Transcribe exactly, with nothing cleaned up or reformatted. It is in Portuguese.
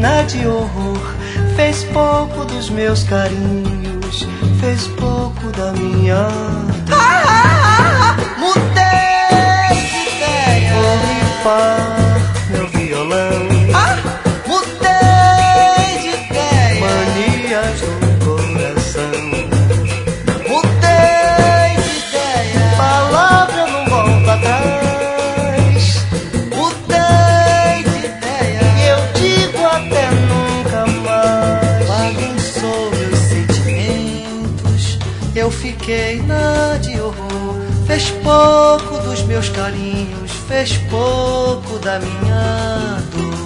na de horror. Fez pouco dos meus carinhos, fez pouco da minha dor. Ah, ah, ah, mudei de ideia. Vou rifar meu violão. Ah, mudei de ideia. Manias do coração. Mudei de ideia. Palavra não volta atrás. Mudei de ideia. Eu digo até nunca mais. Bagunçou meus sentimentos. Eu fiquei na de horror. Fez pouco dos meus carinhos, fez pouco da minha dor.